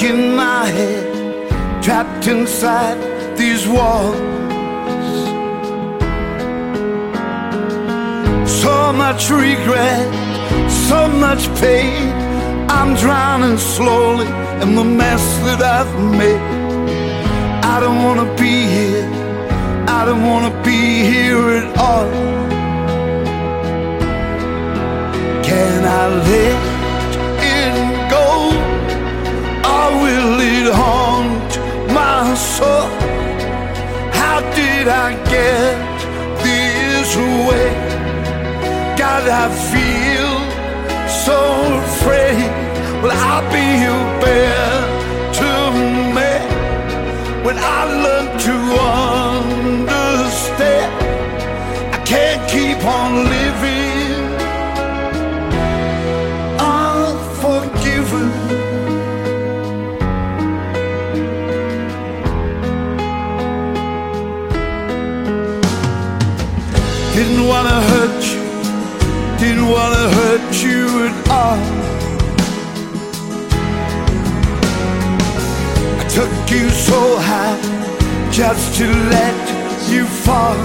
in my head, trapped inside these walls. So much regret, so much pain. I'm drowning slowly in the mess that I've made. I don't wanna be here, I don't wanna be here at all. Can I let it go, or will it haunt my soul? How did I get this way? God, I feel so afraid. Will I be better me when I learn to understand? I can't keep on living unforgiven. Didn't wanna hurt you, didn't wanna hurt you at all. I took you so high just to let you fall.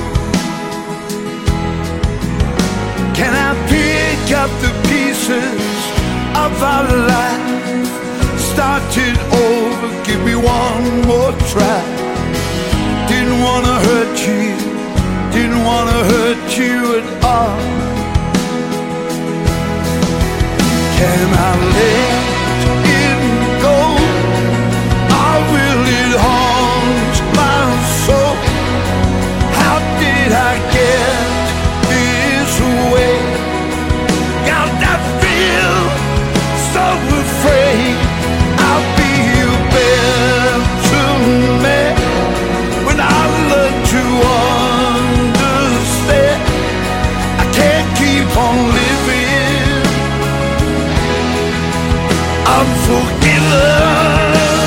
Can I pick up the pieces of our life, start it over, give me one more try? Didn't wanna hurt you, didn't wanna hurt you at all. Can I let it go, or will it haunt my soul? How did I get this way? God, I feel so afraid. I'll be better man when I learn to understand. I can't keep on living unforgiven.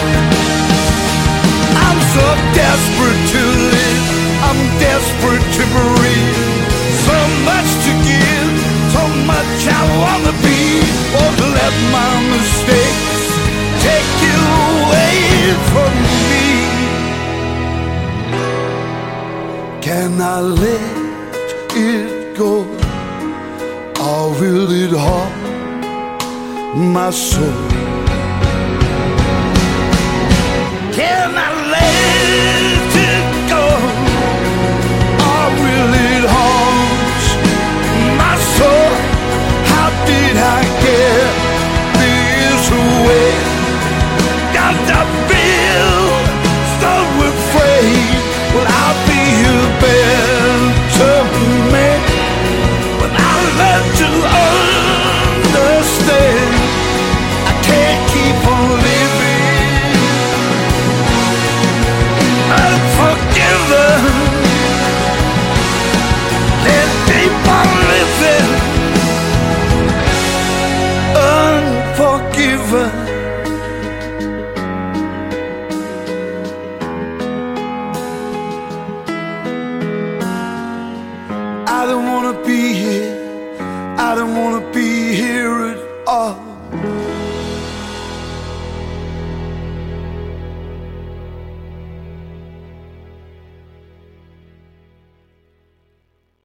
I'm so desperate to live, I'm desperate to breathe. So much to give, so much I wanna be. Won't let my mistakes take you away from me. Can I let it go, or will it haunt my soul? Can I let it go, or will it haunt my soul? How did I get this way? God, I feel so afraid. Will I be a better man when I learn to understand? I can't keep on living unforgiven. Can't keep on living unforgiven. I don't wanna be here, I don't wanna be here at all.